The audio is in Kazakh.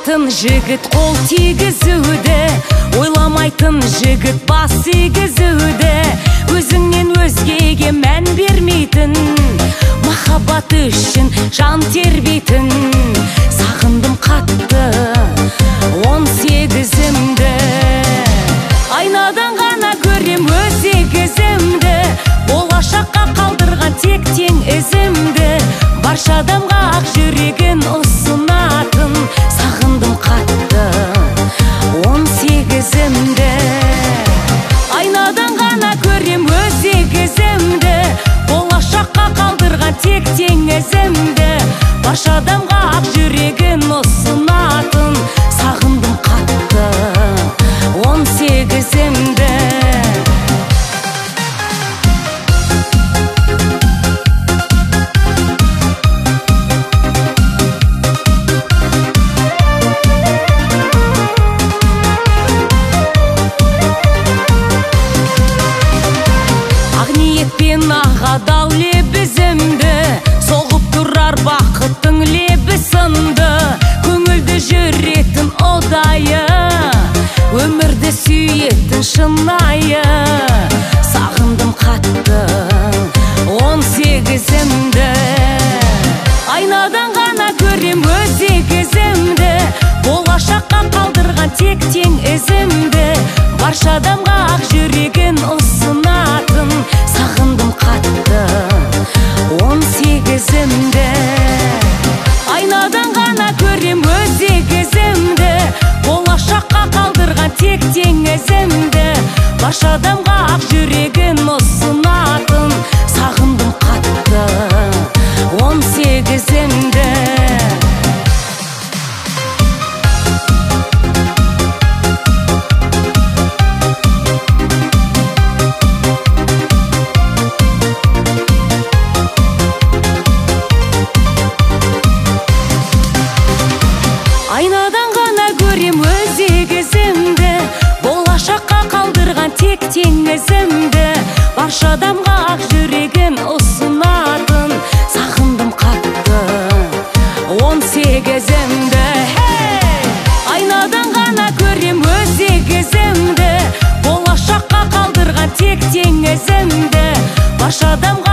ойламайтын жігіт қол тигізуді, ойламайтын жігіт бас игізуді, өзіңнен өзгеге мән бермейтін, махаббат үшін жан тербейтін. Сағындым қатты 18-імді, айнадан ғана көрем өз егізімді, болашаққа қалдырған тек тең ізімді, барша адамға ақ жүрегін ұсынатын. Сағындым қатты 18-імді, айнадан ғана көрем өз егізімді, болашаққа қалдырған тек тең ізімді, барша адамға ақ жүрегін ұсынатын. Сағындым қатты 18-імді. Ниетпен ағадау лебізімді, соғып тұрар бақыттың лебісінді, көңілді жүретін одайы, өмірді сүйетін шынайы. Сағындым қатты 18-імді, айнадан ғана көрем өз егізімді, болашаққа қалдырған тек тең ізімді, барша адамға ақ жүрегін ұсынатын. Сағындым қатты 18-імді, айнадан ғана көрем өз егізімді, болашаққа қалдырған тек тең ізімді, барша адамға ақ жүрегін ұсынатын. Сағындым қатты 18-імді. Айнадан ғана көрем өз егізімді, болашаққа қалдырған тек тең ізімді, барша адамға ақ жүрегін ұсынатын. Сағындым қатты 18-імді, айнадан ғана көрем өз егізімді, болашаққа қалдырған тек тең ізімді, барша адамға